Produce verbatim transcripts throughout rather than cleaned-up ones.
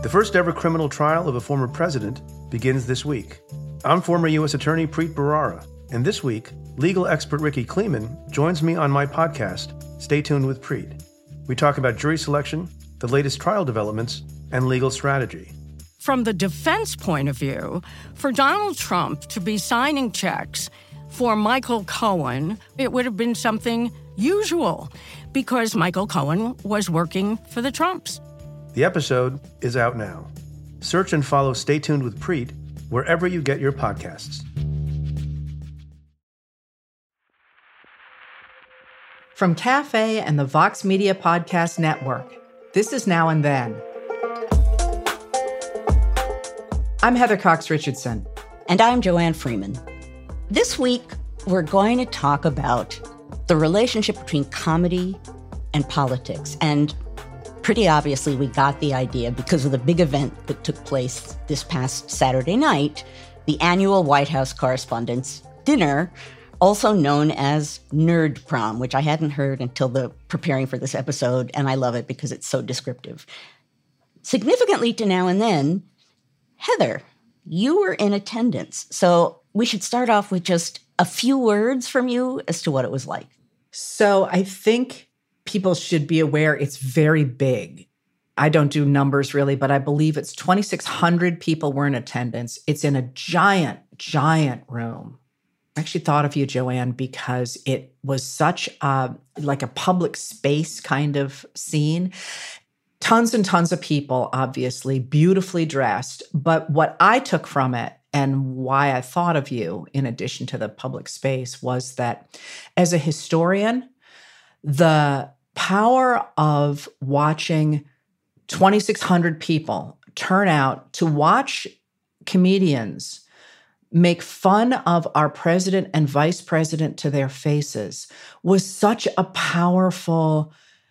The first ever criminal trial of a former president begins this week. I'm former U S Attorney Preet Bharara, and this week, legal expert Ricky Kleeman joins me on my podcast, Stay Tuned with Preet. We talk about jury selection, the latest trial developments, and legal strategy. From the defense point of view, for Donald Trump to be signing checks for Michael Cohen, it would have been something usual because Michael Cohen was working for the Trumps. The episode is out now. Search and follow Stay Tuned with Preet wherever you get your podcasts. From Cafe and the Vox Media Podcast Network, this is Now and Then. I'm Heather Cox Richardson. And I'm Joanne Freeman. This week, we're going to talk about the relationship between comedy and politics. And pretty obviously, we got the idea because of the big event that took place this past Saturday night, the annual White House Correspondents' Dinner, also known as Nerd Prom, which I hadn't heard until the preparing for this episode, and I love it because it's so descriptive. Significantly to Now and Then, Heather, you were in attendance, so we should start off with just a few words from you as to what it was like. So I think people should be aware it's very big. I don't do numbers really, but I believe it's twenty-six hundred people were in attendance. It's in a giant, giant room. I actually thought of you, Joanne, because it was such a, like a public space kind of scene. Tons and tons of people, obviously, beautifully dressed. But what I took from it and why I thought of you, in addition to the public space, was that as a historian, the power of watching twenty-six hundred people turn out to watch comedians make fun of our president and vice president to their faces was such a powerful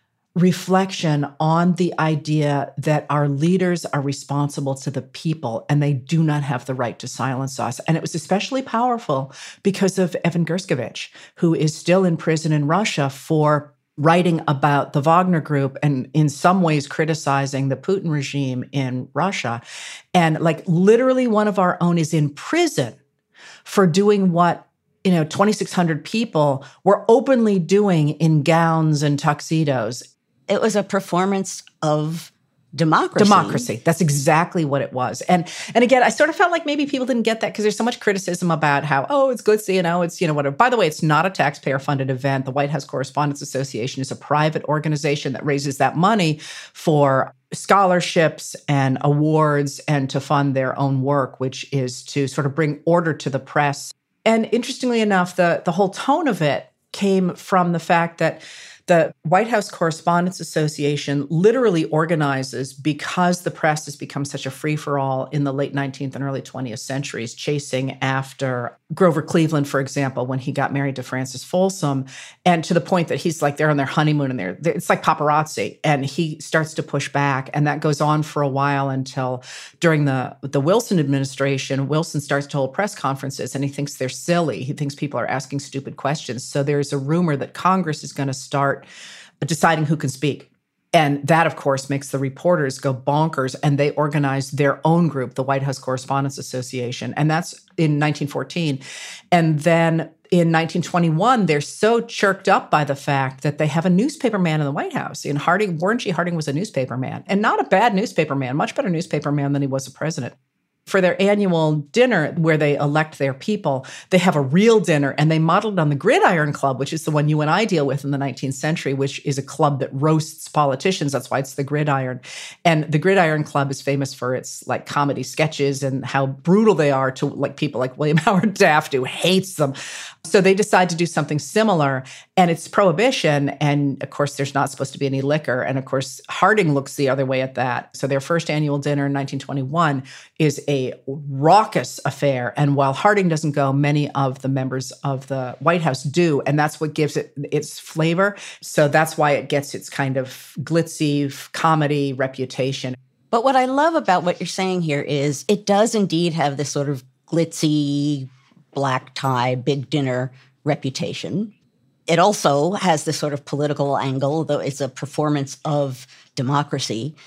reflection on the idea that our leaders are responsible to the people and they do not have the right to silence us. And it was especially powerful because of Evan Gershkovich, who is still in prison in Russia for writing about the Wagner Group and in some ways criticizing the Putin regime in Russia. And like literally one of our own is in prison for doing what, you know, twenty-six hundred people were openly doing in gowns and tuxedos. It was a performance of democracy. Democracy. That's exactly what it was. And and again, I sort of felt like maybe people didn't get that because there's so much criticism about how, oh, it's good, so, you know, it's, you know, whatever. By the way, it's not a taxpayer-funded event. The White House Correspondents Association is a private organization that raises that money for scholarships and awards and to fund their own work, which is to sort of bring order to the press. And interestingly enough, the, the whole tone of it came from the fact that the White House Correspondents Association literally organizes because the press has become such a free-for-all in the late nineteenth and early twentieth centuries, chasing after Grover Cleveland, for example, when he got married to Frances Folsom, and to the point that he's like, they're on their honeymoon and they're, it's like paparazzi, and he starts to push back. And that goes on for a while until during the, the Wilson administration, Wilson starts to hold press conferences and he thinks they're silly. He thinks people are asking stupid questions. So there's a rumor that Congress is going to start deciding who can speak. And that, of course, makes the reporters go bonkers, and they organize their own group, the White House Correspondents Association. And that's in nineteen fourteen. And then in nineteen twenty-one, they're so chirked up by the fact that they have a newspaper man in the White House. And Harding, Warren G. Harding was a newspaper man, and not a bad newspaper man, much better newspaper man than he was a president. For their annual dinner where they elect their people, they have a real dinner, and they modeled on the Gridiron Club, which is the one you and I deal with in the nineteenth century, which is a club that roasts politicians. That's why it's the Gridiron. And the Gridiron Club is famous for its like comedy sketches and how brutal they are to like people like William Howard Taft, who hates them. So they decide to do something similar, and it's prohibition. And of course, there's not supposed to be any liquor. And of course, Harding looks the other way at that. So their first annual dinner in nineteen twenty-one is a raucous affair. And while Harding doesn't go, many of the members of the White House do. And that's what gives it its flavor. So that's why it gets its kind of glitzy comedy reputation. But what I love about what you're saying here is it does indeed have this sort of glitzy, black tie, big dinner reputation. It also has this sort of political angle, though it's a performance of democracy.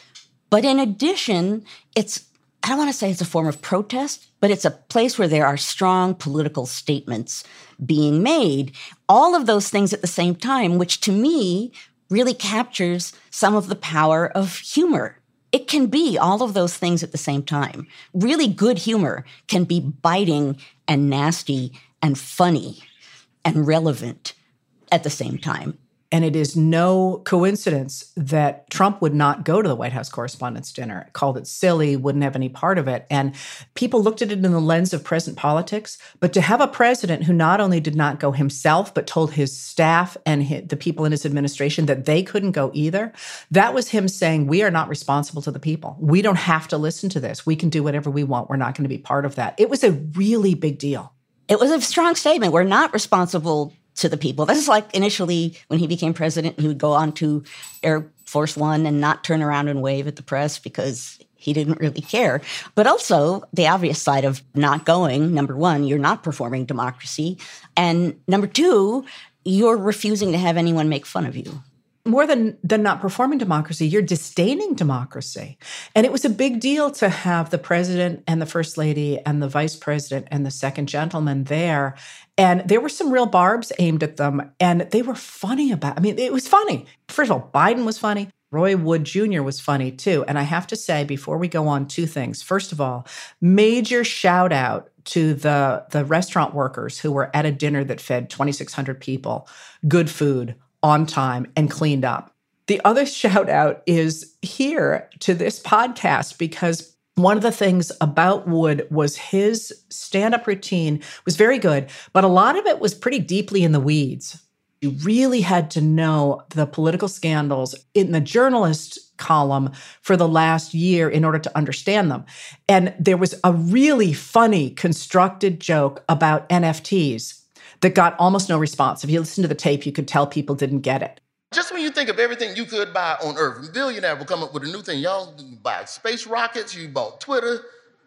But in addition, it's, I don't want to say it's a form of protest, but it's a place where there are strong political statements being made. All of those things at the same time, which to me really captures some of the power of humor. It can be all of those things at the same time. Really good humor can be biting and nasty and funny and relevant at the same time. And it is no coincidence that Trump would not go to the White House Correspondents' Dinner, called it silly, wouldn't have any part of it. And people looked at it in the lens of present politics. But to have a president who not only did not go himself, but told his staff and his, the people in his administration that they couldn't go either, that was him saying, we are not responsible to the people. We don't have to listen to this. We can do whatever we want. We're not going to be part of that. It was a really big deal. It was a strong statement. We're not responsible to the people. This is like initially when he became president, he would go on to Air Force One and not turn around and wave at the press because he didn't really care. But also the obvious side of not going, number one, you're not performing democracy. And number two, you're refusing to have anyone make fun of you. More than, than not performing democracy, you're disdaining democracy. And it was a big deal to have the president and the first lady and the vice president and the second gentleman there. And there were some real barbs aimed at them. And they were funny about it. I mean, it was funny. First of all, Biden was funny. Roy Wood Junior was funny too. And I have to say, before we go on, two things. First of all, major shout out to the, the restaurant workers who were at a dinner that fed twenty-six hundred people, good food, on time, and cleaned up. The other shout out is here to this podcast, because one of the things about Wood was his stand-up routine was very good, but a lot of it was pretty deeply in the weeds. You really had to know the political scandals in the journalist column for the last year in order to understand them. And there was a really funny, constructed joke about N F Ts that got almost no response. If you listen to the tape, you could tell people didn't get it. Just when you think of everything you could buy on Earth, a billionaire will come up with a new thing. Y'all buy space rockets, you bought Twitter.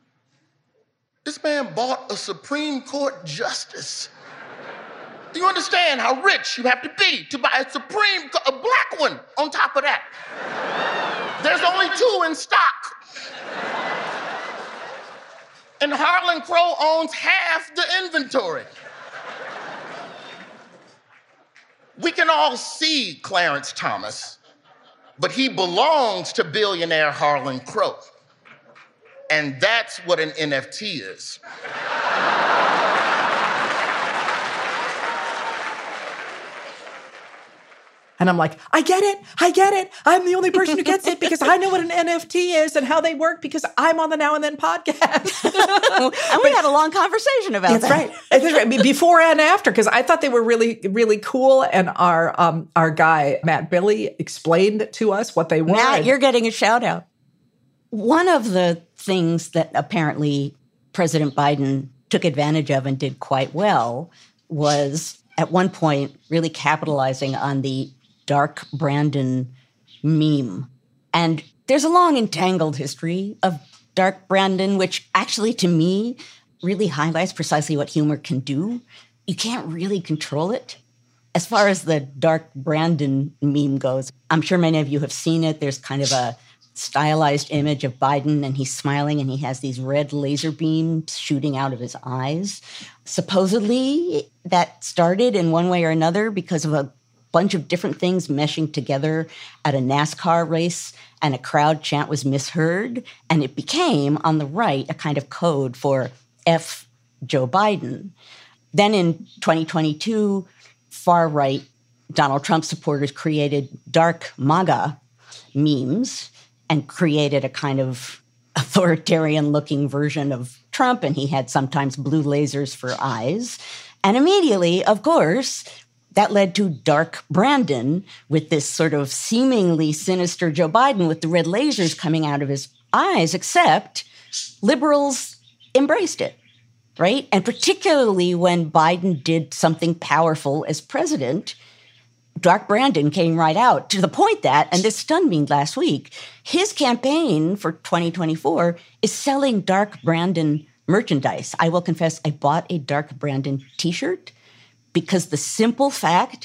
This man bought a Supreme Court justice. Do you understand how rich you have to be to buy a Supreme, a black one on top of that? There's only two in stock. And Harlan Crow owns half the inventory. We can all see Clarence Thomas, but he belongs to billionaire Harlan Crow. And that's what an N F T is. And I'm like, I get it. I get it. I'm the only person who gets it because I know what an N F T is and how they work because I'm on the Now and Then podcast. And we had a long conversation about that's that. Right. That's right. Before and after, because I thought they were really, really cool. And our um, our guy, Matt Billy, explained to us what they were. Matt, you're getting a shout out. One of the things that apparently President Biden took advantage of and did quite well was at one point really capitalizing on the Dark Brandon meme. And there's a long entangled history of Dark Brandon, which actually to me really highlights precisely what humor can do. You can't really control it. As far as the Dark Brandon meme goes, I'm sure many of you have seen it. There's kind of a stylized image of Biden and he's smiling and he has these red laser beams shooting out of his eyes. Supposedly that started in one way or another because of a bunch of different things meshing together at a NASCAR race, and a crowd chant was misheard, and it became, on the right, a kind of code for F Joe Biden. Then in twenty twenty-two, far-right Donald Trump supporters created Dark MAGA memes and created a kind of authoritarian-looking version of Trump, and he had sometimes blue lasers for eyes. And immediately, of course, that led to Dark Brandon with this sort of seemingly sinister Joe Biden with the red lasers coming out of his eyes, except liberals embraced it, right? And particularly when Biden did something powerful as president, Dark Brandon came right out to the point that, and this stunned me last week, his campaign for twenty twenty-four is selling Dark Brandon merchandise. I will confess, I bought a Dark Brandon t-shirt because the simple fact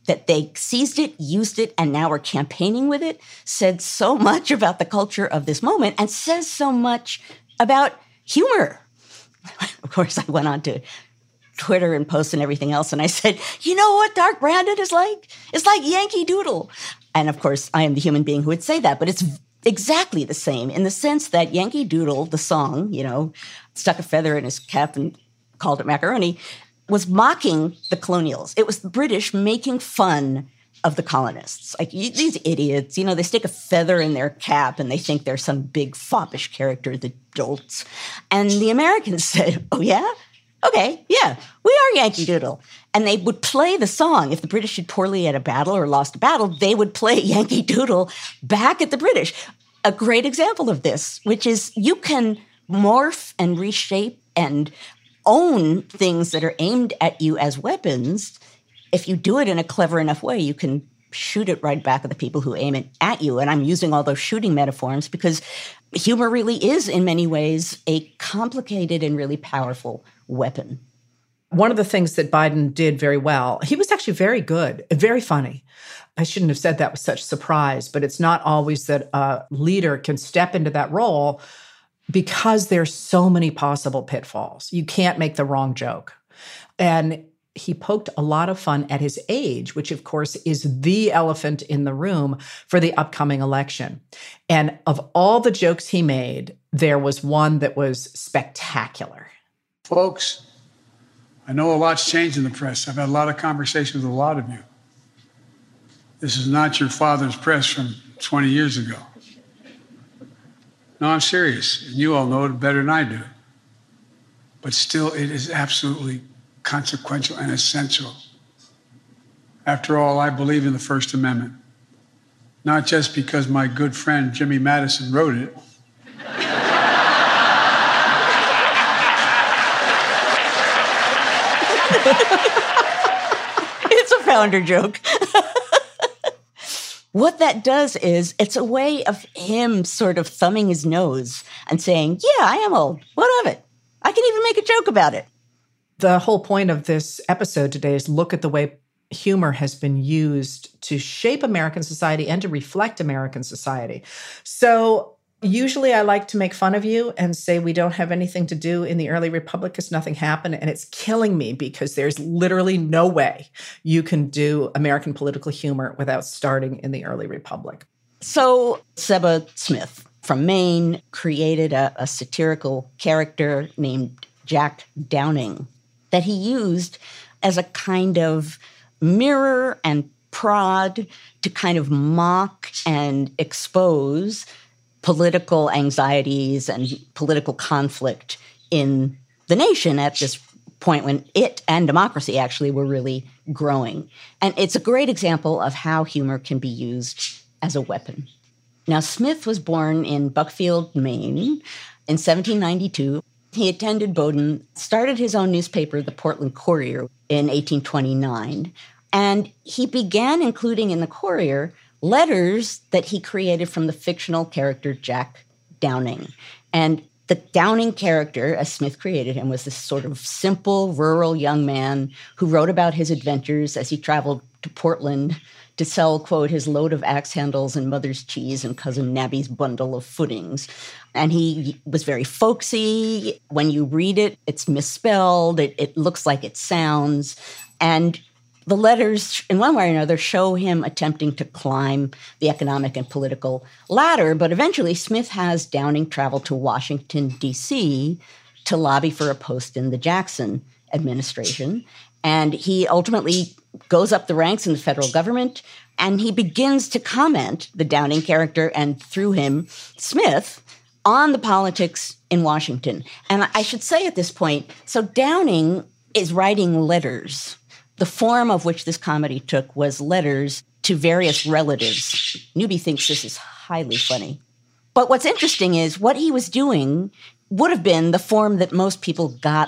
that they seized it, used it, and now are campaigning with it said so much about the culture of this moment and says so much about humor. Of course, I went on to Twitter and posts and everything else, and I said, you know what Dark Brandon is like? It's like Yankee Doodle. And of course, I am the human being who would say that, but it's exactly the same in the sense that Yankee Doodle, the song, you know, stuck a feather in his cap and called it macaroni, was mocking the colonials. It was the British making fun of the colonists. Like, you, these idiots, you know, they stick a feather in their cap and they think they're some big foppish character, the dolts. And the Americans said, oh, yeah? Okay, yeah, we are Yankee Doodle. And they would play the song. If the British did poorly at a battle or lost a battle, they would play Yankee Doodle back at the British. A great example of this, which is you can morph and reshape and own things that are aimed at you as weapons. If you do it in a clever enough way, you can shoot it right back at the people who aim it at you. And I'm using all those shooting metaphors because humor really is, in many ways, a complicated and really powerful weapon. One of the things that Biden did very well, he was actually very good, very funny. I shouldn't have said that with such surprise, but it's not always that a leader can step into that role because there's so many possible pitfalls. You can't make the wrong joke. And he poked a lot of fun at his age, which of course is the elephant in the room for the upcoming election. And of all the jokes he made, there was one that was spectacular. Folks, I know a lot's changed in the press. I've had a lot of conversations with a lot of you. This is not your father's press from twenty years ago. No, I'm serious, and you all know it better than I do. But still, it is absolutely consequential and essential. After all, I believe in the First Amendment, not just because my good friend Jimmy Madison wrote it. It's a founder joke. What that does is it's a way of him sort of thumbing his nose and saying, yeah, I am old. What of it? I can even make a joke about it. The whole point of this episode today is look at the way humor has been used to shape American society and to reflect American society. So usually I like to make fun of you and say we don't have anything to do in the early republic because nothing happened. And it's killing me because there's literally no way you can do American political humor without starting in the early republic. So Seba Smith from Maine created a, a satirical character named Jack Downing that he used as a kind of mirror and prod to kind of mock and expose political anxieties and political conflict in the nation at this point when it and democracy actually were really growing. And it's a great example of how humor can be used as a weapon. Now, Smith was born in Buckfield, Maine in seventeen ninety-two. He attended Bowdoin, started his own newspaper, the Portland Courier, in eighteen twenty-nine. And he began including in the Courier letters that he created from the fictional character Jack Downing. And the Downing character, as Smith created him, was this sort of simple, rural young man who wrote about his adventures as he traveled to Portland to sell, quote, his load of axe handles and mother's cheese and Cousin Nabby's bundle of footings. And he was very folksy. When you read it, it's misspelled. It, it looks like it sounds. And the letters, in one way or another, show him attempting to climb the economic and political ladder. But eventually, Smith has Downing travel to Washington, D C to lobby for a post in the Jackson administration. And he ultimately goes up the ranks in the federal government, and he begins to comment, the Downing character, and through him, Smith, on the politics in Washington. And I should say at this point, so Downing is writing letters. The form of which this comedy took was letters to various relatives. Newby thinks this is highly funny. But what's interesting is what he was doing would have been the form that most people got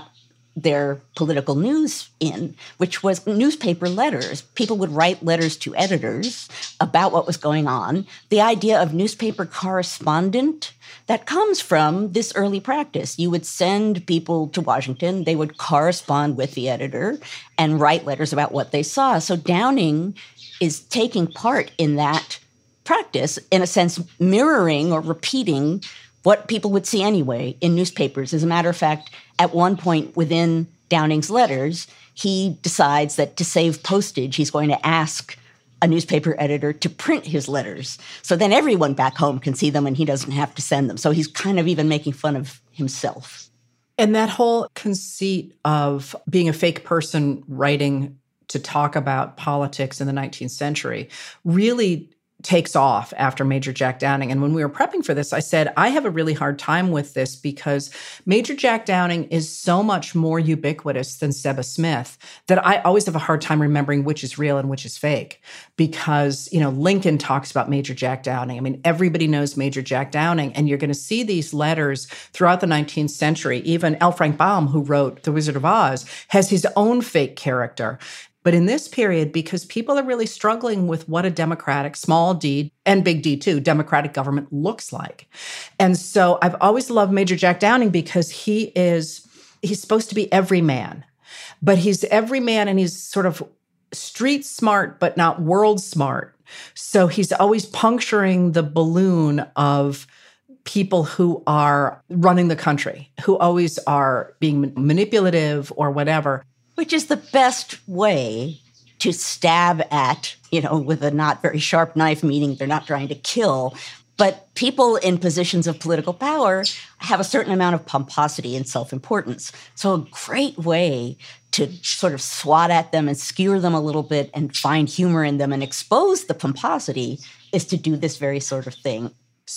their political news in, which was newspaper letters. People would write letters to editors about what was going on. The idea of newspaper correspondent, that comes from this early practice. You would send people to Washington, they would correspond with the editor and write letters about what they saw. So Downing is taking part in that practice, in a sense, mirroring or repeating what people would see anyway in newspapers. As a matter of fact, at one point within Downing's letters, he decides that to save postage, he's going to ask a newspaper editor to print his letters. So then everyone back home can see them and he doesn't have to send them. So he's kind of even making fun of himself. And that whole conceit of being a fake person writing to talk about politics in the nineteenth century really takes off after Major Jack Downing. And when we were prepping for this, I said, I have a really hard time with this because Major Jack Downing is so much more ubiquitous than Seba Smith that I always have a hard time remembering which is real and which is fake. Because, you know, Lincoln talks about Major Jack Downing. I mean, everybody knows Major Jack Downing, and you're going to see these letters throughout the nineteenth century. Even L. Frank Baum, who wrote The Wizard of Oz, has his own fake character. But in this period, because people are really struggling with what a democratic, small d, and big D too, democratic government looks like. And so I've always loved Major Jack Downing because he is, he's supposed to be every man. But he's every man and he's sort of street smart, but not world smart. So he's always puncturing the balloon of people who are running the country, who always are being manipulative or whatever. Which is the best way to stab at, you know, with a not very sharp knife, meaning they're not trying to kill. But people in positions of political power have a certain amount of pomposity and self-importance. So a great way to sort of swat at them and skewer them a little bit and find humor in them and expose the pomposity is to do this very sort of thing.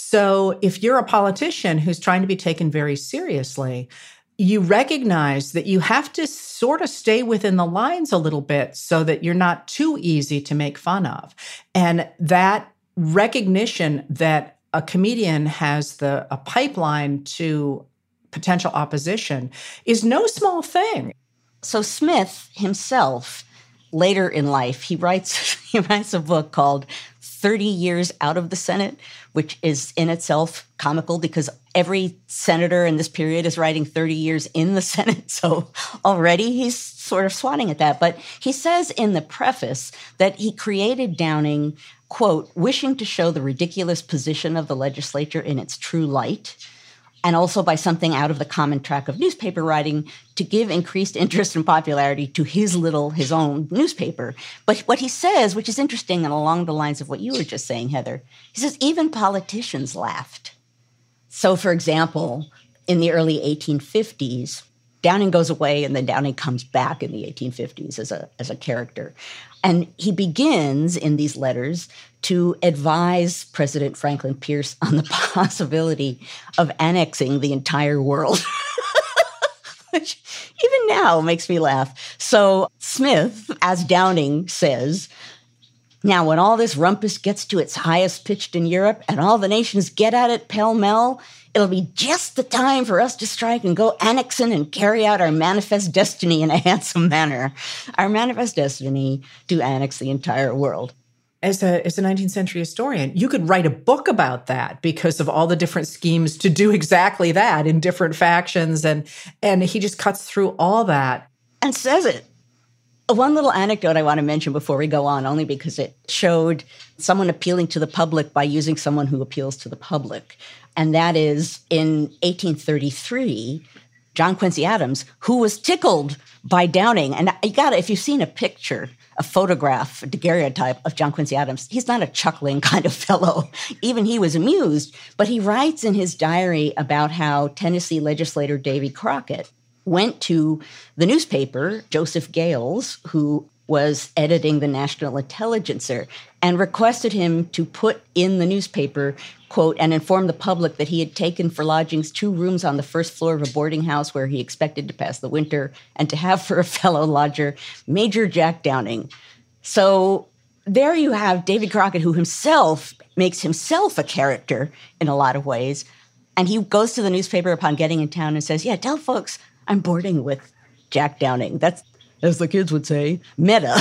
So if you're a politician who's trying to be taken very seriously, you recognize that you have to sort of stay within the lines a little bit so that you're not too easy to make fun of. And that recognition that a comedian has the a pipeline to potential opposition is no small thing. So Smith himself, later in life, he writes he writes a book called thirty years Out of the Senate, which is in itself comical because every senator in this period is writing thirty years in the Senate. So already he's sort of swatting at that. But he says in the preface that he created Downing, quote, wishing to show the ridiculous position of the legislature in its true light, and also by something out of the common track of newspaper writing to give increased interest and popularity to his little, his own newspaper. But what he says, which is interesting and along the lines of what you were just saying, Heather, he says even politicians laughed. So, for example, in the early eighteen fifties, Downing goes away and then Downing comes back in the eighteen fifties as a, as a character. And he begins in these letters to advise President Franklin Pierce on the possibility of annexing the entire world, which even now makes me laugh. So Smith, as Downing says, now when all this rumpus gets to its highest pitched in Europe and all the nations get at it pell-mell, it'll be just the time for us to strike and go annexing and carry out our manifest destiny in a handsome manner. Our manifest destiny to annex the entire world. As a, as a nineteenth century historian, you could write a book about that because of all the different schemes to do exactly that in different factions. And, and he just cuts through all that. And says it. One little anecdote I want to mention before we go on, only because it showed someone appealing to the public by using someone who appeals to the public. And that is in eighteen thirty-three, John Quincy Adams, who was tickled by Downing. And you got to, if you've seen a picture, a photograph, a daguerreotype of John Quincy Adams, he's not a chuckling kind of fellow. Even he was amused. But he writes in his diary about how Tennessee legislator Davy Crockett went to the newspaper, Joseph Gales, who was editing the National Intelligencer, and requested him to put in the newspaper, quote, and inform the public that he had taken for lodgings two rooms on the first floor of a boarding house where he expected to pass the winter, and to have for a fellow lodger Major Jack Downing. So there you have Davy Crockett, who himself makes himself a character in a lot of ways. And he goes to the newspaper upon getting in town and says, yeah, tell folks I'm boarding with Jack Downing. That's, as the kids would say, meta.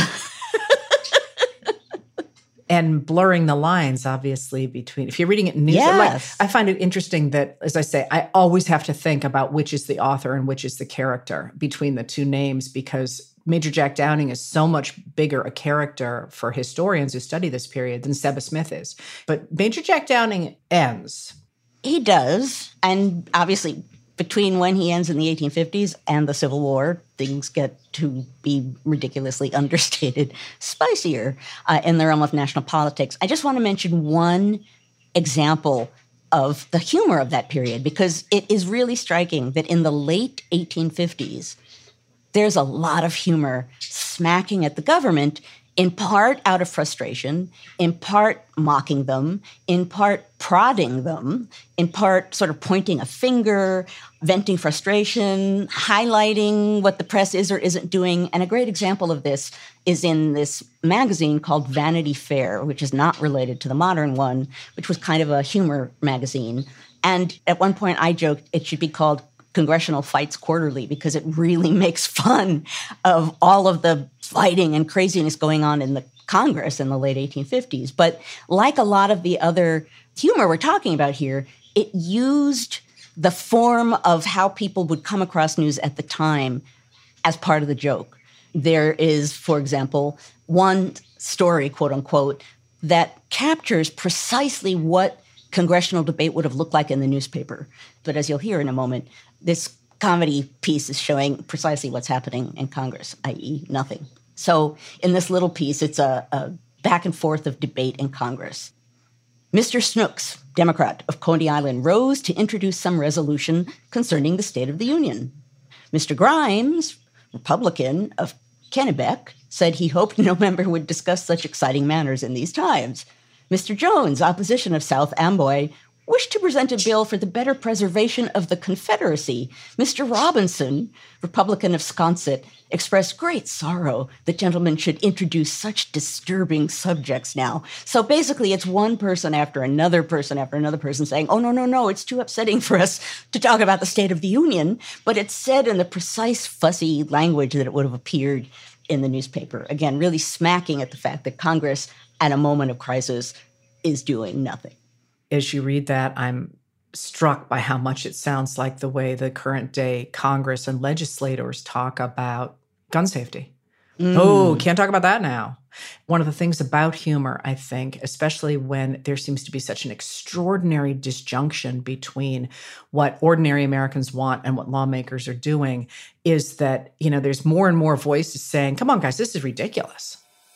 And blurring the lines, obviously, between, if you're reading it in news, yes. like, I find it interesting that, as I say, I always have to think about which is the author and which is the character between the two names, because Major Jack Downing is so much bigger a character for historians who study this period than Seba Smith is. But Major Jack Downing ends. He does. And obviously, between when he ends in the eighteen fifties and the Civil War, things get to be ridiculously understated, spicier uh, in the realm of national politics. I just want to mention one example of the humor of that period, because it is really striking that in the late eighteen fifties, there's a lot of humor smacking at the government, in part out of frustration, in part mocking them, in part prodding them, in part sort of pointing a finger, venting frustration, highlighting what the press is or isn't doing. And a great example of this is in this magazine called Vanity Fair, which is not related to the modern one, which was kind of a humor magazine. And at one point I joked it should be called Congressional Fights Quarterly, because it really makes fun of all of the fighting and craziness going on in the Congress in the late eighteen fifties. But like a lot of the other humor we're talking about here, it used the form of how people would come across news at the time as part of the joke. There is, for example, one story, quote unquote, that captures precisely what congressional debate would have looked like in the newspaper. But as you'll hear in a moment, this comedy piece is showing precisely what's happening in Congress, that is nothing. So in this little piece, it's a, a back and forth of debate in Congress. Mister Snooks, Democrat of Coney Island, rose to introduce some resolution concerning the State of the Union. Mister Grimes, Republican of Kennebec, said he hoped no member would discuss such exciting matters in these times. Mister Jones, opposition of South Amboy, wished to present a bill for the better preservation of the Confederacy. Mister Robinson, Republican of Sconset, expressed great sorrow that gentlemen should introduce such disturbing subjects now. So basically, it's one person after another person after another person saying, oh, no, no, no, it's too upsetting for us to talk about the State of the Union. But it's said in the precise, fussy language that it would have appeared in the newspaper. Again, really smacking at the fact that Congress, at a moment of crisis, is doing nothing. As you read that, I'm struck by how much it sounds like the way the current day Congress and legislators talk about gun safety. Mm. Oh, can't talk about that now. One of the things about humor, I think, especially when there seems to be such an extraordinary disjunction between what ordinary Americans want and what lawmakers are doing, is that, you know, there's more and more voices saying, come on, guys, this is ridiculous.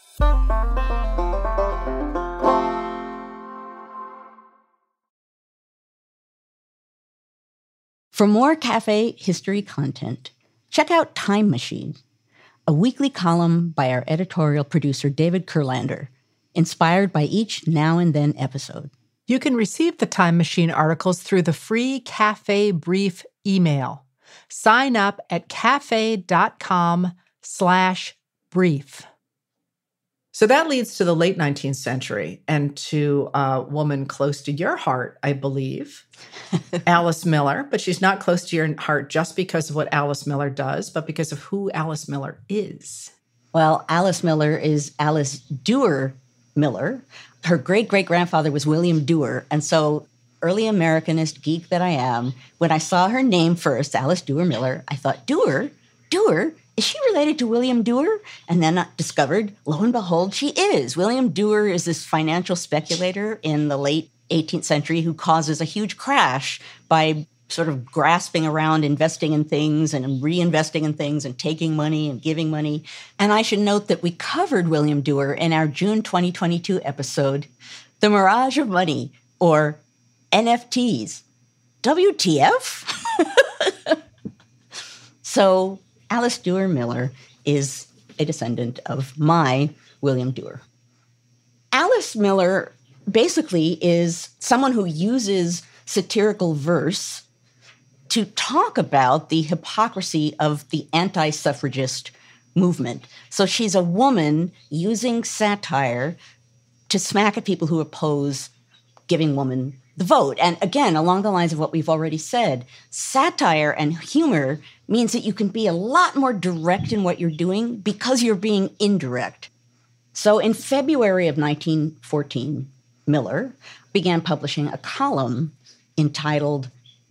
For more Cafe history content, check out Time Machine, a weekly column by our editorial producer David Kurlander, inspired by each Now and Then episode. You can receive the Time Machine articles through the free Cafe Brief email. Sign up at cafe.com slash brief. So that leads to the late nineteenth century and to a woman close to your heart, I believe, Alice Miller. But she's not close to your heart just because of what Alice Miller does, but because of who Alice Miller is. Well, Alice Miller is Alice Duer Miller. Her great-great-grandfather was William Duer. And so, early Americanist geek that I am, when I saw her name first, Alice Duer Miller, I thought, Duer? Duer? Is she related to William Duer? And then I discovered, lo and behold, she is. William Duer is this financial speculator in the late eighteenth century who causes a huge crash by sort of grasping around, investing in things and reinvesting in things and taking money and giving money. And I should note that we covered William Duer in our June twenty twenty-two episode, The Mirage of Money, or N F Ts. W T F? So Alice Duer Miller is a descendant of my William Duer. Alice Miller basically is someone who uses satirical verse to talk about the hypocrisy of the anti-suffragist movement. So she's a woman using satire to smack at people who oppose giving women the vote. And again, along the lines of what we've already said, satire and humor means that you can be a lot more direct in what you're doing because you're being indirect. So in February of nineteen fourteen, Miller began publishing a column entitled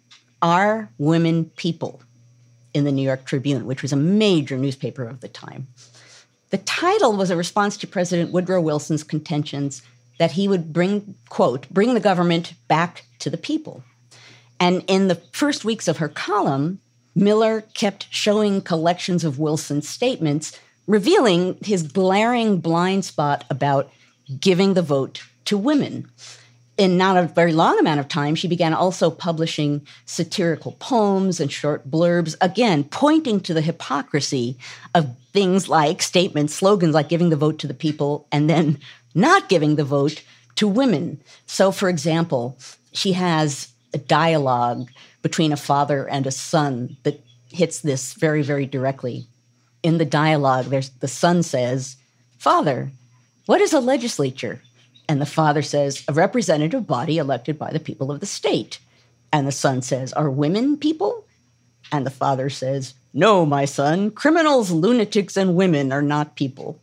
Are Women People in the New York Tribune, which was a major newspaper of the time. The title was a response to President Woodrow Wilson's contentions that he would bring, quote, bring the government back to the people. And in the first weeks of her column, Miller kept showing collections of Wilson's statements, revealing his glaring blind spot about giving the vote to women. In not a very long amount of time, she began also publishing satirical poems and short blurbs, again, pointing to the hypocrisy of things like statements, slogans like giving the vote to the people, and then not giving the vote to women. So, for example, she has a dialogue between a father and a son that hits this very, very directly. In the dialogue, there's, the son says, "Father, what is a legislature?" And the father says, "A representative body elected by the people of the state." And the son says, "Are women people?" And the father says, "No, my son, criminals, lunatics, and women are not people."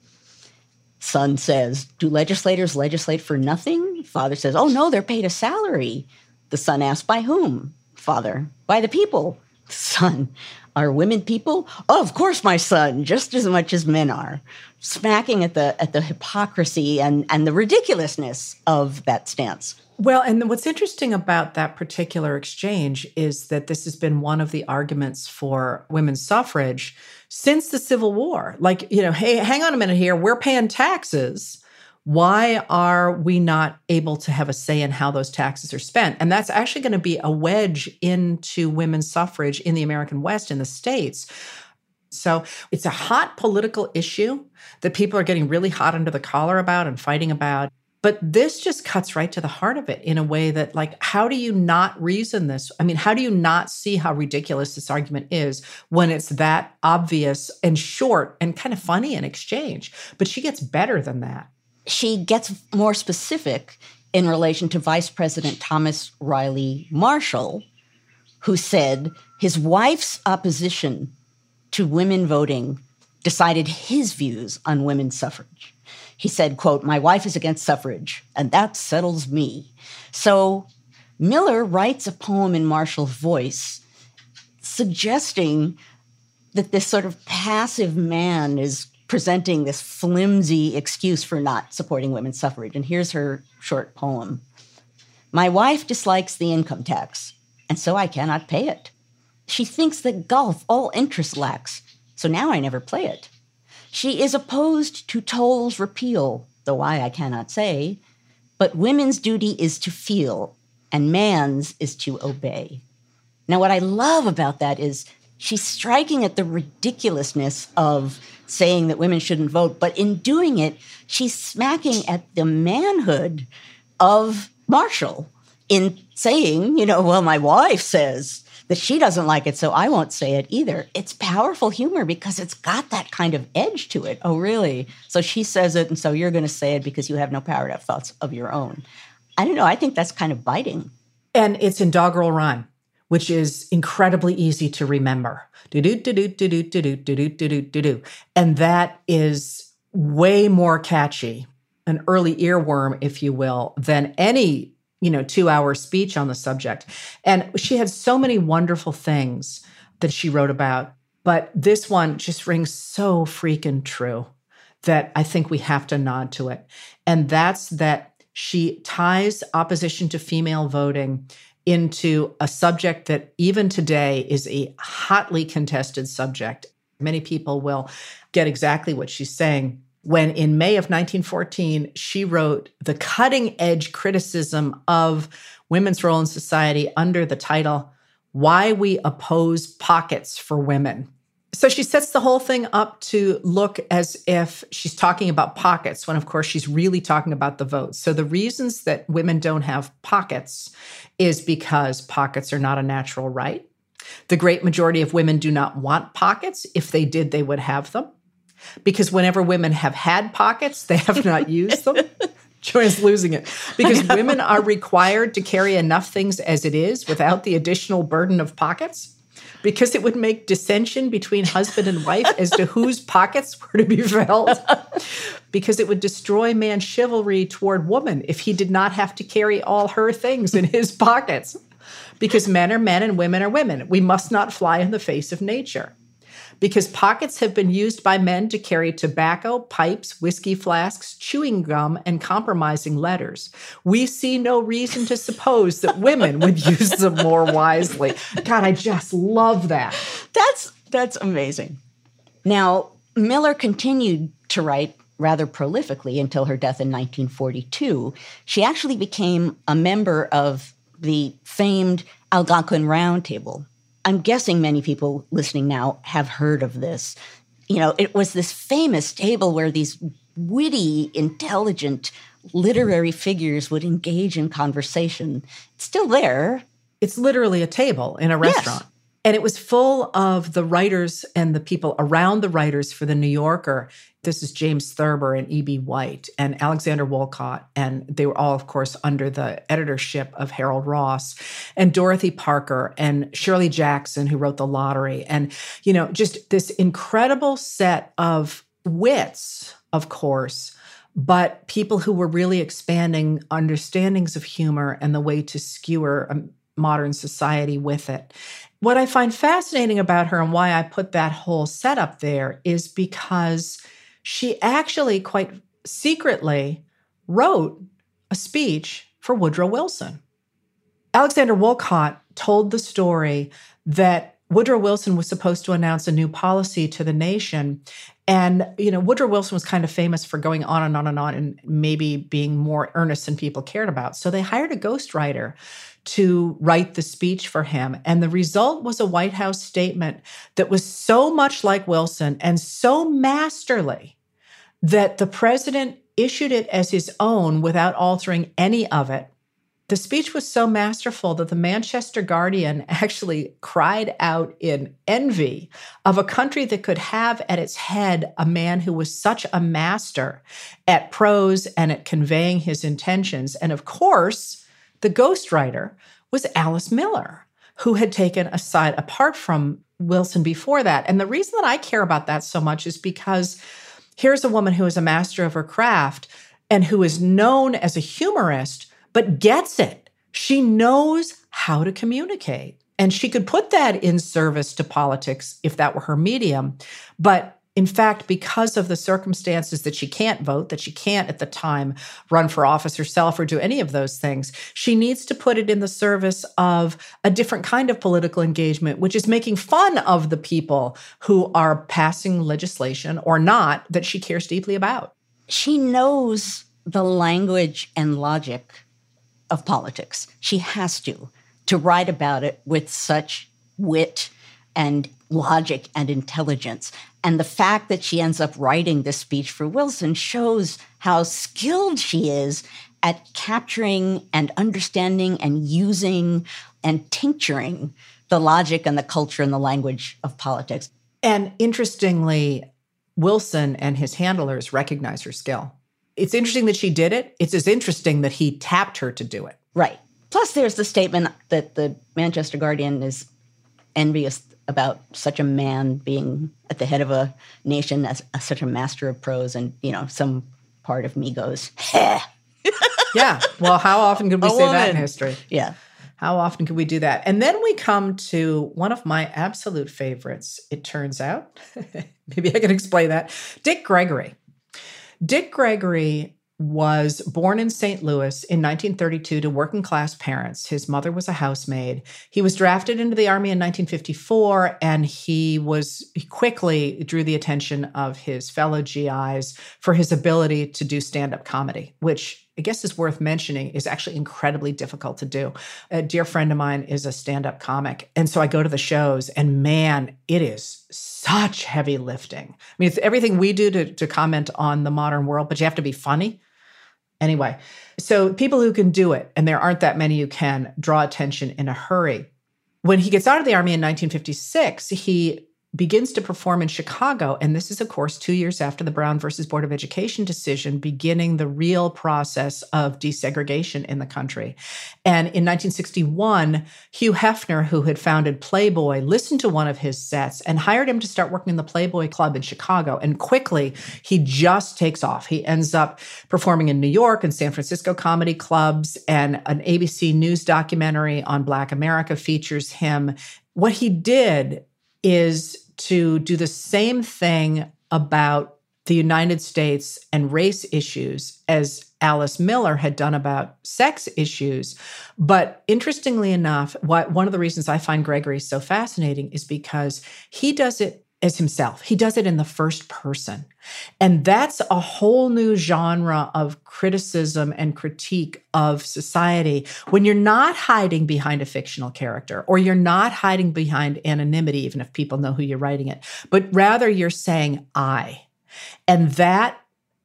Son says, "Do legislators legislate for nothing?" Father says, "Oh, no, they're paid a salary." The son asks, "By whom?" Father, "By the people." Son, "Are women people?" "Oh, of course, my son, just as much as men are." Smacking at the at the hypocrisy and, and the ridiculousness of that stance. Well, and what's interesting about that particular exchange is that this has been one of the arguments for women's suffrage since the Civil War. Like, you know, hey, hang on a minute here. We're paying taxes. Why are we not able to have a say in how those taxes are spent? And that's actually going to be a wedge into women's suffrage in the American West, in the States. So it's a hot political issue that people are getting really hot under the collar about and fighting about. But this just cuts right to the heart of it in a way that, like, how do you not reason this? I mean, how do you not see how ridiculous this argument is when it's that obvious and short and kind of funny in exchange? But she gets better than that. She gets more specific in relation to Vice President Thomas Riley Marshall, who said his wife's opposition to women voting decided his views on women's suffrage. He said, quote, "My wife is against suffrage, and that settles me." So Miller writes a poem in Marshall's voice suggesting that this sort of passive man is presenting this flimsy excuse for not supporting women's suffrage. And here's her short poem. "My wife dislikes the income tax, and so I cannot pay it. She thinks that golf all interest lacks, so now I never play it. She is opposed to tolls repeal, though why I cannot say, but women's duty is to feel, and man's is to obey." Now, what I love about that is she's striking at the ridiculousness of saying that women shouldn't vote, but in doing it, she's smacking at the manhood of Marshall in saying, you know, well, my wife says that she doesn't like it, so I won't say it either. It's powerful humor because it's got that kind of edge to it. Oh, really? So she says it, and so you're going to say it because you have no power to have thoughts of your own. I don't know. I think that's kind of biting. And it's in doggerel rhyme, which is incredibly easy to remember. Do-do-do-do-do-do-do-do-do-do-do. And that is way more catchy, an early earworm, if you will, than any, you know, two-hour speech on the subject. And she had so many wonderful things that she wrote about, but this one just rings so freaking true that I think we have to nod to it. And that's that she ties opposition to female voting into a subject that even today is a hotly contested subject. Many people will get exactly what she's saying when in May of nineteen fourteen, she wrote the cutting-edge criticism of women's role in society under the title, "Why We Oppose Pockets for Women." So she sets the whole thing up to look as if she's talking about pockets, when of course she's really talking about the vote. So the reasons that women don't have pockets is because pockets are not a natural right. The great majority of women do not want pockets. If they did, they would have them. Because whenever women have had pockets, they have not used them. Joanne's losing it. Because women are required to carry enough things as it is without the additional burden of pockets. Because it would make dissension between husband and wife as to whose pockets were to be filled. Because it would destroy man's chivalry toward woman if he did not have to carry all her things in his pockets. Because men are men and women are women. We must not fly in the face of nature. Because pockets have been used by men to carry tobacco, pipes, whiskey flasks, chewing gum, and compromising letters. We see no reason to suppose that women would use them more wisely. God, I just love that. That's that's amazing. Now, Miller continued to write rather prolifically until her death in nineteen forty-two. She actually became a member of the famed Algonquin Round Table. I'm guessing many people listening now have heard of this. You know, it was this famous table where these witty, intelligent, literary figures would engage in conversation. It's still there. It's literally a table in a restaurant. Yes. And it was full of the writers and the people around the writers for The New Yorker. This is James Thurber and E B. White and Alexander Woollcott. And they were all, of course, under the editorship of Harold Ross and Dorothy Parker and Shirley Jackson, who wrote The Lottery. And, you know, just this incredible set of wits, of course, but people who were really expanding understandings of humor and the way to skewer a modern society with it. What I find fascinating about her and why I put that whole setup there is because she actually quite secretly wrote a speech for Woodrow Wilson. Alexander Woollcott told the story that Woodrow Wilson was supposed to announce a new policy to the nation. And, you know, Woodrow Wilson was kind of famous for going on and on and on and maybe being more earnest than people cared about. So they hired a ghostwriter to write the speech for him. And the result was a White House statement that was so much like Wilson and so masterly that the president issued it as his own without altering any of it. The speech was so masterful that the Manchester Guardian actually cried out in envy of a country that could have at its head a man who was such a master at prose and at conveying his intentions. And of course, the ghostwriter was Alice Miller, who had taken a side apart from Wilson before that. And the reason that I care about that so much is because here's a woman who is a master of her craft and who is known as a humorist, but gets it. She knows how to communicate. And she could put that in service to politics if that were her medium. But in fact, because of the circumstances that she can't vote, that she can't at the time run for office herself or do any of those things, she needs to put it in the service of a different kind of political engagement, which is making fun of the people who are passing legislation or not that she cares deeply about. She knows the language and logic of politics. She has to, to write about it with such wit and logic and intelligence. And the fact that she ends up writing this speech for Wilson shows how skilled she is at capturing and understanding and using and tincturing the logic and the culture and the language of politics. And interestingly, Wilson and his handlers recognize her skill. It's interesting that she did it. It's as interesting that he tapped her to do it. Right. Plus, there's the statement that the Manchester Guardian is envious about such a man being at the head of a nation as, as such a master of prose. And, you know, some part of me goes, heh. Yeah. Well, how often could we a say woman. that in history? Yeah. How often could we do that? And then we come to one of my absolute favorites, it turns out. Maybe I can explain that. Dick Gregory. Dick Gregory was born in Saint Louis in nineteen thirty-two to working-class parents. His mother was a housemaid. He was drafted into the Army in nineteen fifty-four, and he was he quickly drew the attention of his fellow G Is for his ability to do stand-up comedy, which I guess is worth mentioning is actually incredibly difficult to do. A dear friend of mine is a stand-up comic, and so I go to the shows, and man, it is such heavy lifting. I mean, it's everything we do to, to comment on the modern world, but you have to be funny. Anyway, so people who can do it, and there aren't that many who can, draw attention in a hurry. When he gets out of the Army in nineteen fifty-six, he begins to perform in Chicago. And this is, of course, two years after the Brown versus Board of Education decision, beginning the real process of desegregation in the country. And in nineteen sixty-one, Hugh Hefner, who had founded Playboy, listened to one of his sets and hired him to start working in the Playboy Club in Chicago. And quickly, he just takes off. He ends up performing in New York and San Francisco comedy clubs, and an A B C News documentary on Black America features him. What he did is to do the same thing about the United States and race issues as Alice Miller had done about sex issues. But interestingly enough, what, one of the reasons I find Gregory so fascinating is because he does it as himself. He does it in the first person. And that's a whole new genre of criticism and critique of society when you're not hiding behind a fictional character, or you're not hiding behind anonymity, even if people know who you're writing it, but rather you're saying I. And that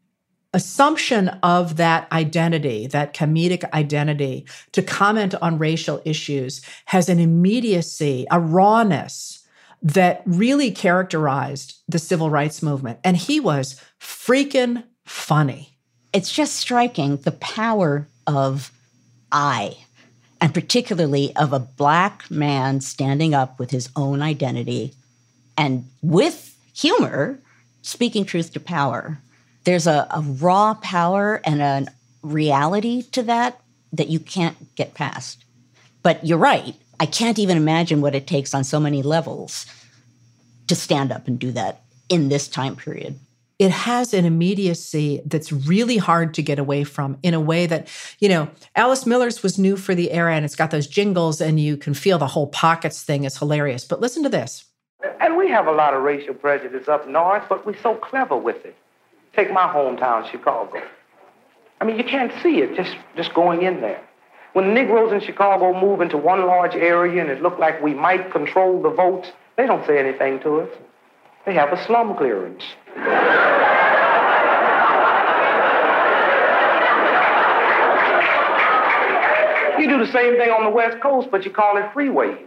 assumption of that identity, that comedic identity, to comment on racial issues has an immediacy, a rawness that really characterized the civil rights movement. And he was freaking funny. It's just striking the power of I, and particularly of a Black man standing up with his own identity and with humor, speaking truth to power. There's a, a raw power and a reality to that that you can't get past. But you're right. I can't even imagine what it takes on so many levels to stand up and do that in this time period. It has an immediacy that's really hard to get away from, in a way that, you know, Alice Miller's was new for the era, and it's got those jingles, and you can feel the whole pockets thing is hilarious. But listen to this. And we have a lot of racial prejudice up north, but we're so clever with it. Take my hometown, Chicago. I mean, you can't see it just, just going in there. When the Negroes in Chicago move into one large area and it looked like we might control the votes, they don't say anything to us. They have a slum clearance. You do the same thing on the West Coast, but you call it freeways.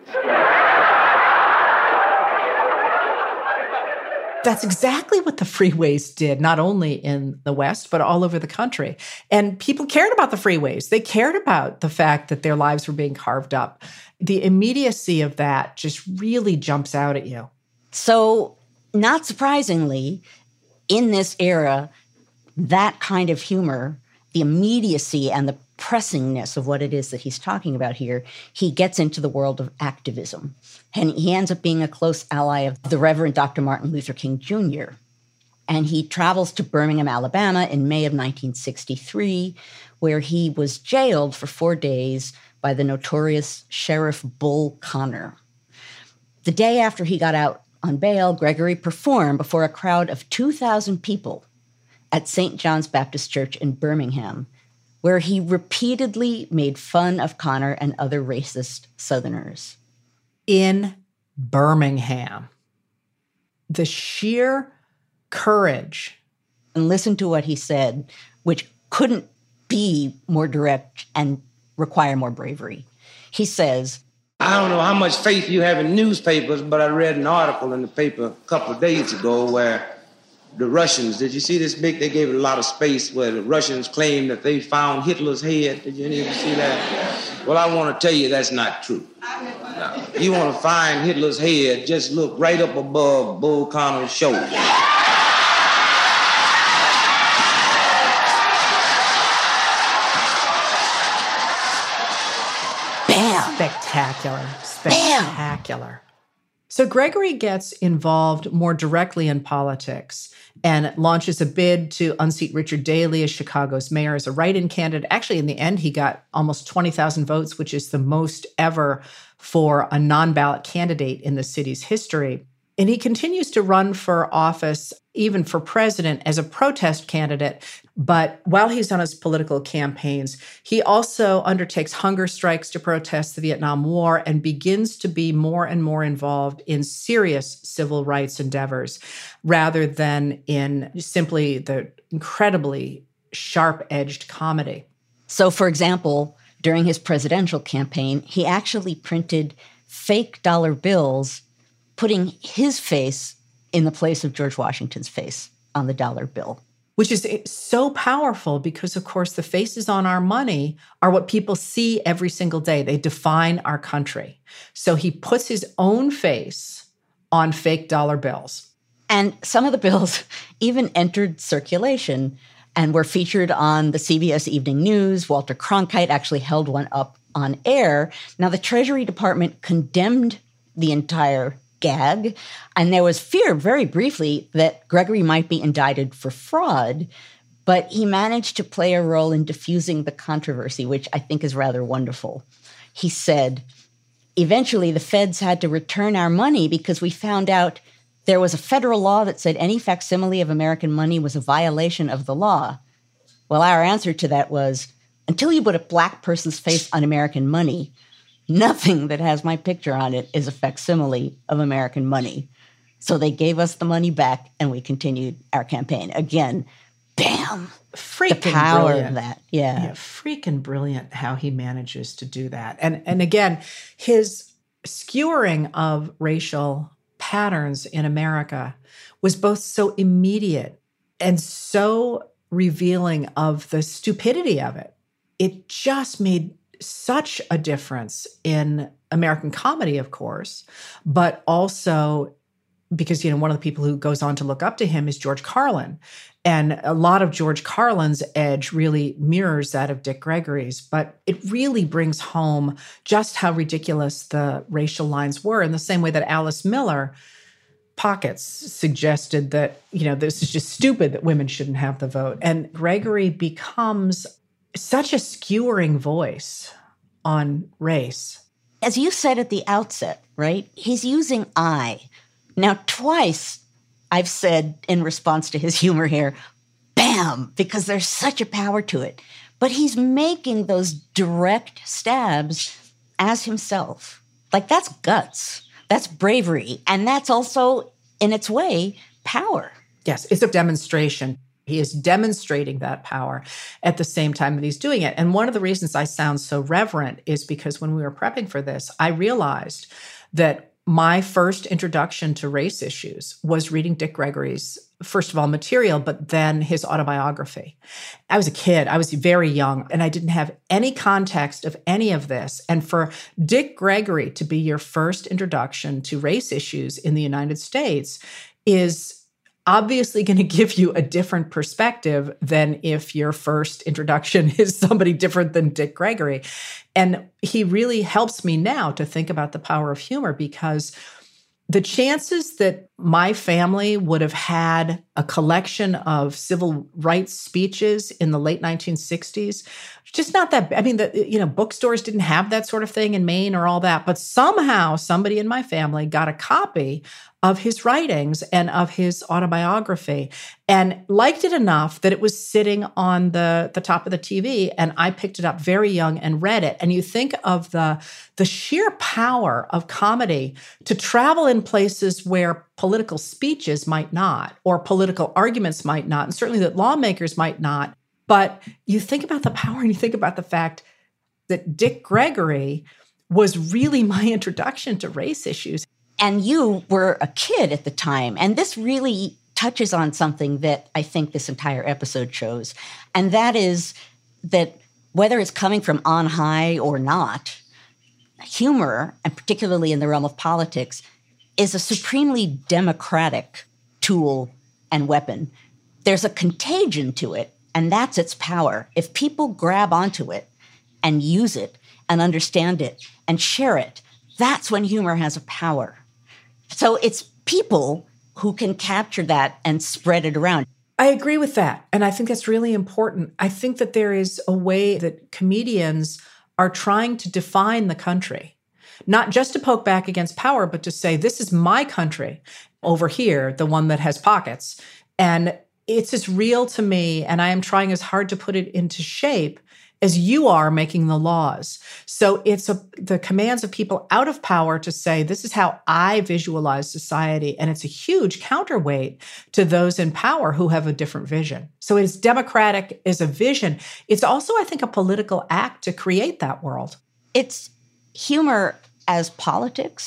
That's exactly what the freeways did, not only in the West, but all over the country. And people cared about the freeways. They cared about the fact that their lives were being carved up. The immediacy of that just really jumps out at you. So, not surprisingly, in this era, that kind of humor, the immediacy and the pressingness of what it is that he's talking about here, he gets into the world of activism. And he ends up being a close ally of the Reverend Doctor Martin Luther King Junior And he travels to Birmingham, Alabama in May of nineteen sixty-three, where he was jailed for four days by the notorious Sheriff Bull Connor. The day after he got out on bail, Gregory performed before a crowd of two thousand people at Saint John's Baptist Church in Birmingham, where he repeatedly made fun of Connor and other racist Southerners. In Birmingham. The sheer courage. And listen to what he said, which couldn't be more direct and require more bravery. He says, I don't know how much faith you have in newspapers, but I read an article in the paper a couple of days ago where the Russians, did you see this big? They gave it a lot of space where the Russians claimed that they found Hitler's head. Did you any of you see that? Well, I want to tell you that's not true. Now, if you want to find Hitler's head, just look right up above Bull Connor's shoulder. bam! Spectacular. Spectacular. So Gregory gets involved more directly in politics and launches a bid to unseat Richard Daley as Chicago's mayor as a write-in candidate. Actually, in the end, he got almost twenty thousand votes, which is the most ever for a non-ballot candidate in the city's history. And he continues to run for office, even for president, as a protest candidate. But while he's on his political campaigns, he also undertakes hunger strikes to protest the Vietnam War and begins to be more and more involved in serious civil rights endeavors rather than in simply the incredibly sharp-edged comedy. So, for example, during his presidential campaign, he actually printed fake dollar bills putting his face in the place of George Washington's face on the dollar bill. Which is so powerful because, of course, the faces on our money are what people see every single day. They define our country. So he puts his own face on fake dollar bills. And some of the bills even entered circulation and were featured on the C B S Evening News. Walter Cronkite actually held one up on air. Now, the Treasury Department condemned the entire gag, and there was fear very briefly that Gregory might be indicted for fraud, but he managed to play a role in diffusing the controversy, which I think is rather wonderful. He said, eventually the feds had to return our money because we found out there was a federal law that said any facsimile of American money was a violation of the law. Well, our answer to that was, until you put a black person's face on American money, nothing that has my picture on it is a facsimile of American money. So they gave us the money back and we continued our campaign. Again, bam. Freaking the power brilliant. of that. Yeah. yeah. Freaking brilliant how he manages to do that. And, and again, his skewering of racial patterns in America was both so immediate and so revealing of the stupidity of it. It just made such a difference in American comedy, of course, but also because, you know, one of the people who goes on to look up to him is George Carlin. And a lot of George Carlin's edge really mirrors that of Dick Gregory's, but it really brings home just how ridiculous the racial lines were, in the same way that Alice Miller Pockets suggested that, you know, this is just stupid that women shouldn't have the vote. And Gregory becomes such a skewering voice on race. As you said at the outset, right? He's using I. Now, twice I've said in response to his humor here, bam, because there's such a power to it. But he's making those direct stabs as himself. Like, that's guts. That's bravery. And that's also, in its way, power. Yes, it's a demonstration. He is demonstrating that power at the same time that he's doing it. And one of the reasons I sound so reverent is because when we were prepping for this, I realized that my first introduction to race issues was reading Dick Gregory's, first of all, material, but then his autobiography. I was a kid. I was very young, and I didn't have any context of any of this. And for Dick Gregory to be your first introduction to race issues in the United States is obviously going to give you a different perspective than if your first introduction is somebody different than Dick Gregory. And he really helps me now to think about the power of humor, because the chances that my family would have had a collection of civil rights speeches in the late nineteen sixties, just not that, I mean, the, you know, bookstores didn't have that sort of thing in Maine or all that, but somehow somebody in my family got a copy of his writings and of his autobiography and liked it enough that it was sitting on the, the top of the T V, and I picked it up very young and read it. And you think of the, the sheer power of comedy to travel in places where political speeches might not, or political arguments might not, and certainly that lawmakers might not. But you think about the power, and you think about the fact that Dick Gregory was really my introduction to race issues. And you were a kid at the time. And this really touches on something that I think this entire episode shows. And that is that whether it's coming from on high or not, humor, and particularly in the realm of politics, is a supremely democratic tool and weapon. There's a contagion to it, and that's its power. If people grab onto it and use it and understand it and share it, that's when humor has a power. So it's people who can capture that and spread it around. I agree with that. And I think that's really important. I think that there is a way that comedians are trying to define the country, not just to poke back against power, but to say, this is my country over here, the one that has pockets. And it's as real to me, and I am trying as hard to put it into shape as you are making the laws. So it's a, the commands of people out of power to say, this is how I visualize society. And it's a huge counterweight to those in power who have a different vision. So it's democratic as a vision. It's also, I think, a political act to create that world. It's humor as politics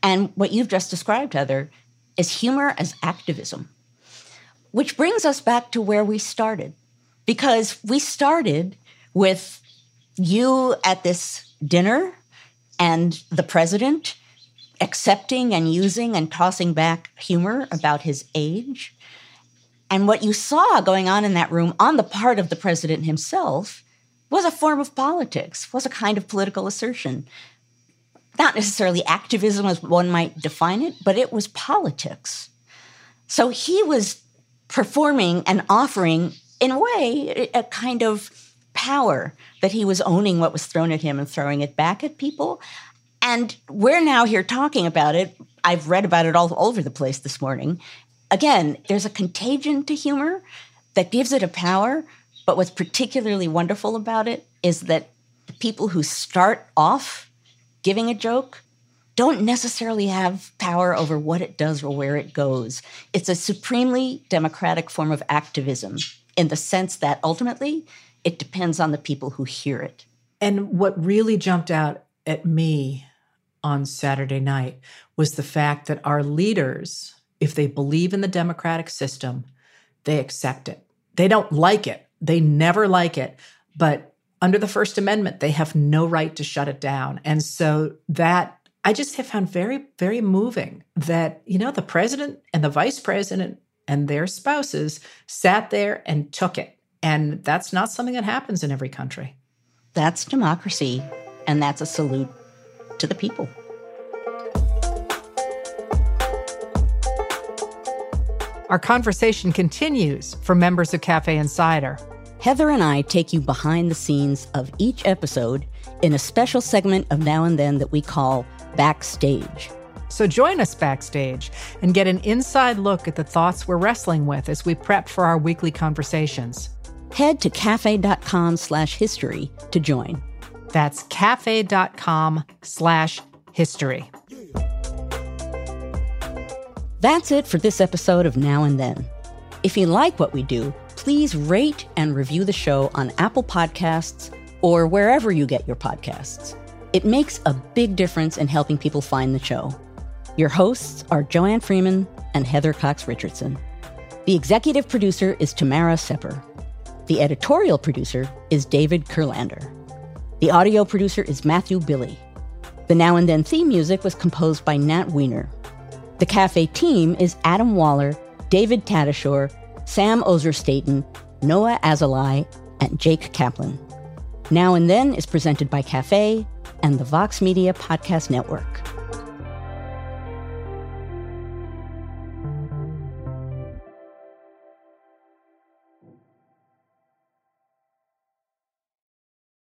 And what you've just described, Heather, is humor as activism, which brings us back to where we started. Because we started with you at this dinner and the president accepting and using and tossing back humor about his age. And what you saw going on in that room on the part of the president himself was a form of politics, was a kind of political assertion. Not necessarily activism as one might define it, but it was politics. So he was performing and offering, in a way, a kind of power that he was owning what was thrown at him and throwing it back at people. And we're now here talking about it. I've read about it all over the place this morning. Again, there's a contagion to humor that gives it a power, but what's particularly wonderful about it is that the people who start off giving a joke don't necessarily have power over what it does or where it goes. It's a supremely democratic form of activism in the sense that ultimately it depends on the people who hear it. And what really jumped out at me on Saturday night was the fact that our leaders, if they believe in the democratic system, they accept it. They don't like it. They never like it. But under the First Amendment, they have no right to shut it down. And so that I just have found very, very moving that, you know, the president and the vice president and their spouses sat there and took it. And that's not something that happens in every country. That's democracy, and that's a salute to the people. Our conversation continues for members of Cafe Insider. Heather and I take you behind the scenes of each episode in a special segment of Now and Then that we call Backstage. So join us backstage and get an inside look at the thoughts we're wrestling with as we prep for our weekly conversations. Head to cafe.com slash history to join. That's cafe.com slash history. That's it for this episode of Now and Then. If you like what we do, please rate and review the show on Apple Podcasts or wherever you get your podcasts. It makes a big difference in helping people find the show. Your hosts are Joanne Freeman and Heather Cox Richardson. The executive producer is Tamara Sepper. The editorial producer is David Kurlander. The audio producer is Matthew Billy. The Now and Then theme music was composed by Nat Weiner. The Cafe team is Adam Waller, David Tadashore, Sam Ozer-Staten, Noah Azalai, and Jake Kaplan. Now and Then is presented by Cafe and the Vox Media Podcast Network.